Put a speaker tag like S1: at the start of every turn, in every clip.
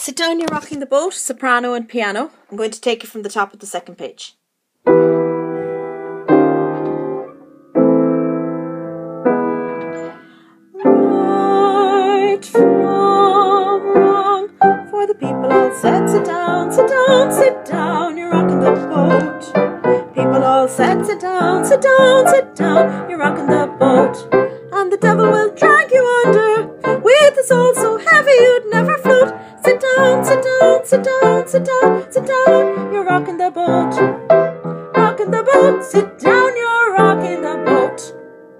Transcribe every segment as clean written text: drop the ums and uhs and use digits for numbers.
S1: Sit down, you're rocking the boat, soprano and piano. I'm going to take it from the top of the second page. Right from wrong, for the people all said, sit down, sit down, sit down, you're rocking the boat. People all said, sit down, sit down, sit down, you're rocking the boat. And the devil will drag you under, with a soul so heavy you'd never float. Sit down, sit down, sit down, sit down, sit down, you're rocking the boat. Rocking the boat, sit down, you're rocking the boat.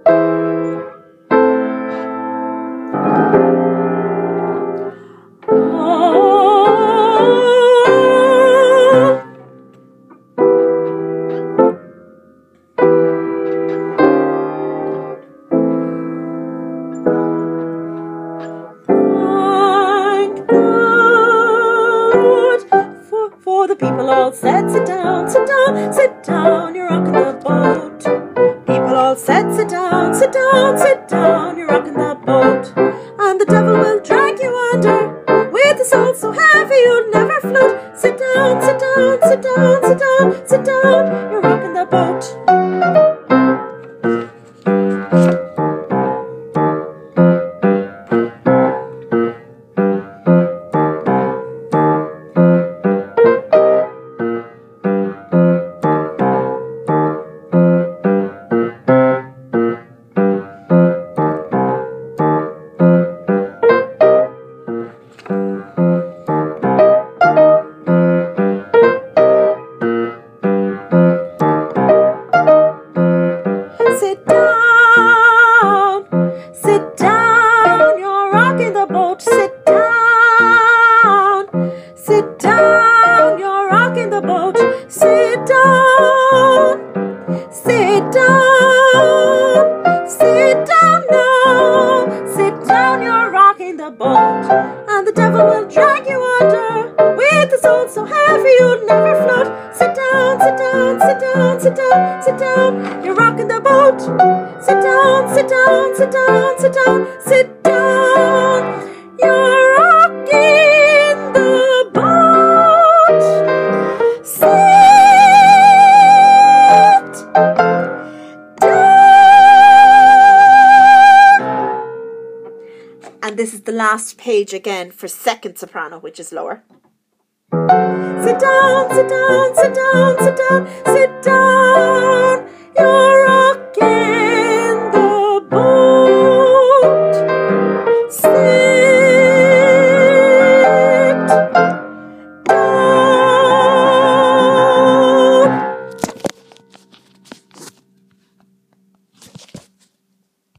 S1: For the people all said, sit down, sit down, sit down, you're rocking the boat. People all said, sit down, sit down, sit down, you're rocking the boat. And the devil will drag you under, with a soul so heavy you'll never float. Sit down, sit down, sit down, sit down, sit down, you're rocking the boat. Sit down, sit down, you're rocking the boat. Sit down, sit down, you're rocking the boat. Sit down, sit down, sit down now. Sit down, you're rocking the boat. And the devil will drag you under, with a soul so heavy you'll never float. Sit down, sit down, sit down, sit down, sit down, you're rocking the boat. Sit down, sit down, sit down, sit down, sit down, you're rocking the boat. Sit down. And this is the last page again for second soprano, which is lower. Sit down, sit down, sit down, sit down, sit down, you're rocking